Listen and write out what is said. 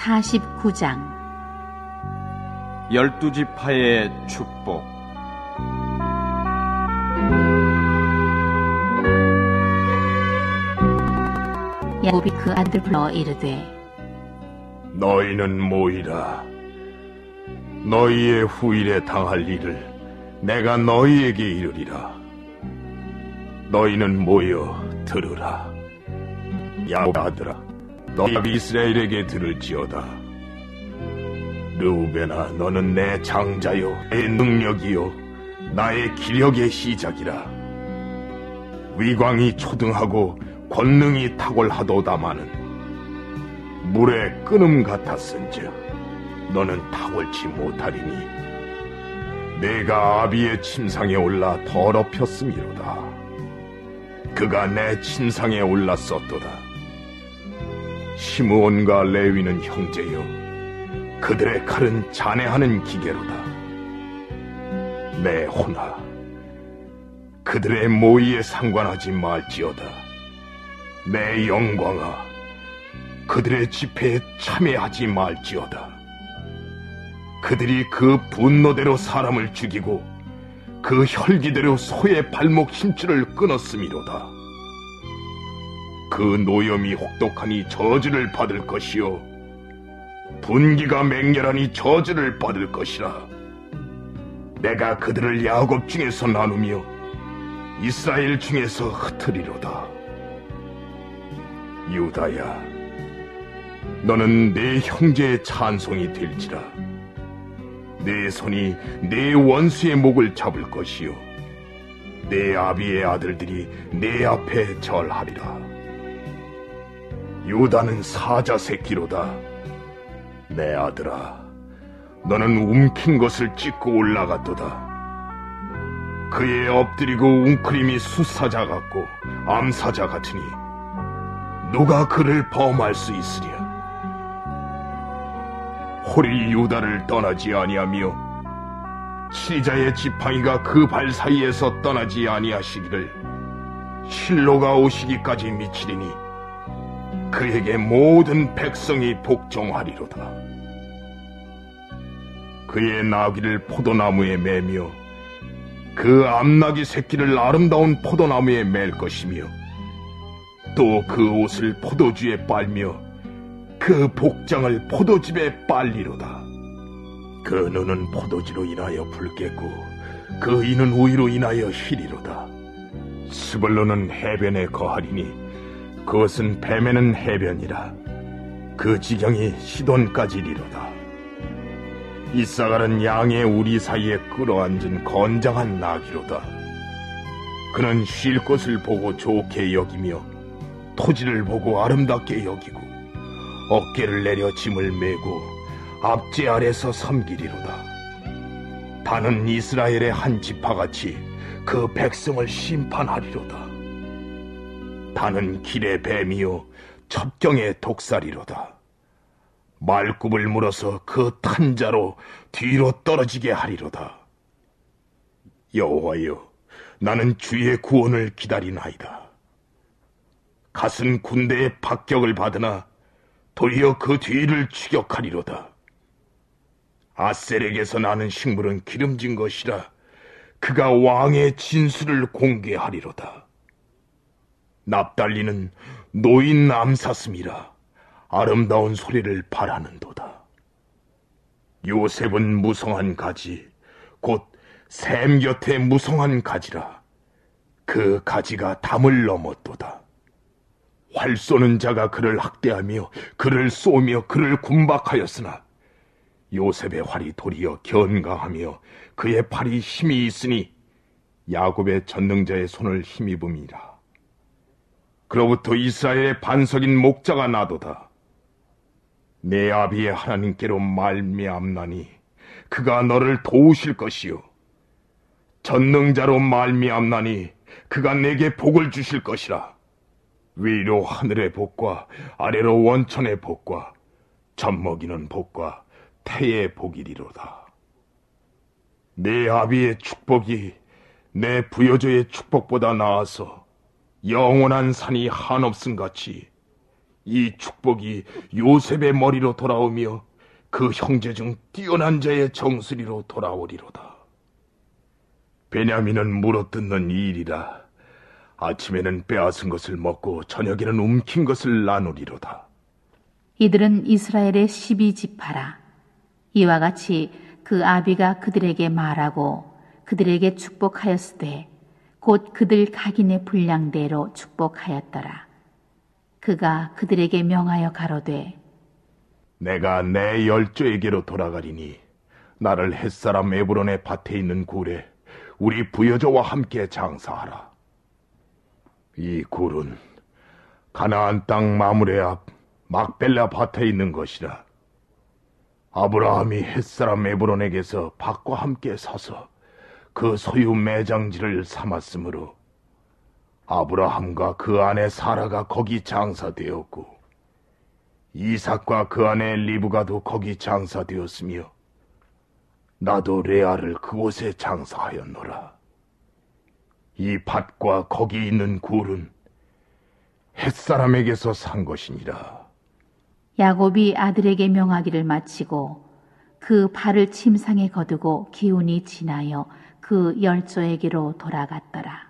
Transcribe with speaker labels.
Speaker 1: 49장
Speaker 2: 12지파의 축복.
Speaker 1: 야곱이 그 아들 불러 이르되
Speaker 3: 너희는 모이라. 너희의 후일에 당할 일을 내가 너희에게 이르리라. 너희는 모여 들으라. 야곱 아들아, 너희 이스라엘에게 들을지어다. 르우벤아, 너는 내 장자요, 내 능력이요, 나의 기력의 시작이라. 위광이 초등하고 권능이 탁월하도다마는 물의 끓음 같았은즉 너는 탁월치 못하리니 내가 아비의 침상에 올라 더럽혔음이로다. 그가 내 침상에 올랐었도다. 시므온과 레위는 형제요, 그들의 칼은 잔해하는 기계로다. 내 혼아, 그들의 모의에 상관하지 말지어다. 내 영광아, 그들의 집회에 참여하지 말지어다. 그들이 그 분노대로 사람을 죽이고 그 혈기대로 소의 발목 힘줄을 끊었음이로다. 그 노염이 혹독하니 저주를 받을 것이요, 분기가 맹렬하니 저주를 받을 것이라. 내가 그들을 야곱 중에서 나누며 이스라엘 중에서 흩으리로다. 유다야, 너는 내 형제의 찬송이 될지라. 내 손이 내 원수의 목을 잡을 것이요, 내 아비의 아들들이 내 앞에 절하리라. 유다는 사자 새끼로다. 내 아들아, 너는 움킨 것을 찢고 올라갔도다. 그의 엎드리고 웅크림이 수사자 같고 암사자 같으니 누가 그를 범할 수 있으랴. 홀이 유다를 떠나지 아니하며 치자의 지팡이가 그 발 사이에서 떠나지 아니하시기를 실로가 오시기까지 미치리니 그에게 모든 백성이 복종하리로다. 그의 나귀를 포도나무에 매며 그 암나귀 새끼를 아름다운 포도나무에 맬 것이며 또 그 옷을 포도주에 빨며 그 복장을 포도즙에 빨리로다. 그 눈은 포도주로 인하여 붉겠고 그 이는 우유로 인하여 희리로다. 스불론은 해변에 거하리니 그것은 뱀에는 해변이라. 그 지경이 시돈까지리로다. 이사갈은 양의 우리 사이에 끌어앉은 건장한 나귀로다. 그는 쉴 곳을 보고 좋게 여기며 토지를 보고 아름답게 여기고 어깨를 내려 짐을 메고 압제 아래서 섬기리로다. 다는 이스라엘의 한 지파같이 그 백성을 심판하리로다. 다는 길의 뱀이요 첩경의 독살이로다. 말굽을 물어서 그 탄자로 뒤로 떨어지게 하리로다. 여호와여, 나는 주의 구원을 기다리나이다. 갓은 군대의 박격을 받으나 도리어 그 뒤를 추격하리로다. 아셀에게서 나는 식물은 기름진 것이라. 그가 왕의 진수를 공개하리로다. 납달리는 노인 암사슴이라. 아름다운 소리를 바라는도다. 요셉은 무성한 가지, 곧 샘 곁에 무성한 가지라. 그 가지가 담을 넘었도다. 활 쏘는 자가 그를 학대하며 그를 쏘며 그를 군박하였으나 요셉의 활이 도리어 견강하며 그의 팔이 힘이 있으니 야곱의 전능자의 손을 힘입음이라. 그로부터 이스라엘의 반석인 목자가 나도다. 내 아비의 하나님께로 말미암나니 그가 너를 도우실 것이요, 전능자로 말미암나니 그가 내게 복을 주실 것이라. 위로 하늘의 복과 아래로 원천의 복과 젖먹이는 복과 태의 복이리로다. 내 아비의 축복이 내 부여조의 축복보다 나아서 영원한 산이 한없음같이 이 축복이 요셉의 머리로 돌아오며 그 형제 중 뛰어난 자의 정수리로 돌아오리로다. 베냐민은 물어뜯는 일이라. 아침에는 빼앗은 것을 먹고 저녁에는 움킨 것을 나누리로다.
Speaker 1: 이들은 이스라엘의 12지파라. 이와 같이 그 아비가 그들에게 말하고 그들에게 축복하였으되 곧 그들 각인의 분량대로 축복하였더라. 그가 그들에게 명하여 가로되
Speaker 3: 내가 내 열조에게로 돌아가리니 나를 햇사람 에브론의 밭에 있는 굴에 우리 부여자와 함께 장사하라. 이 굴은 가나안 땅 마므레 앞 막벨라 밭에 있는 것이라. 아브라함이 햇사람 에브론에게서 밭과 함께 사서 그 소유 매장지를 삼았으므로 아브라함과 그 아내 사라가 거기 장사되었고 이삭과 그 아내 리브가도 거기 장사되었으며 나도 레아를 그곳에 장사하였노라. 이 밭과 거기 있는 굴은 햇사람에게서 산 것이니라.
Speaker 1: 야곱이 아들에게 명하기를 마치고 그 발을 침상에 거두고 기운이 지나여 그 열조에게로 돌아갔더라.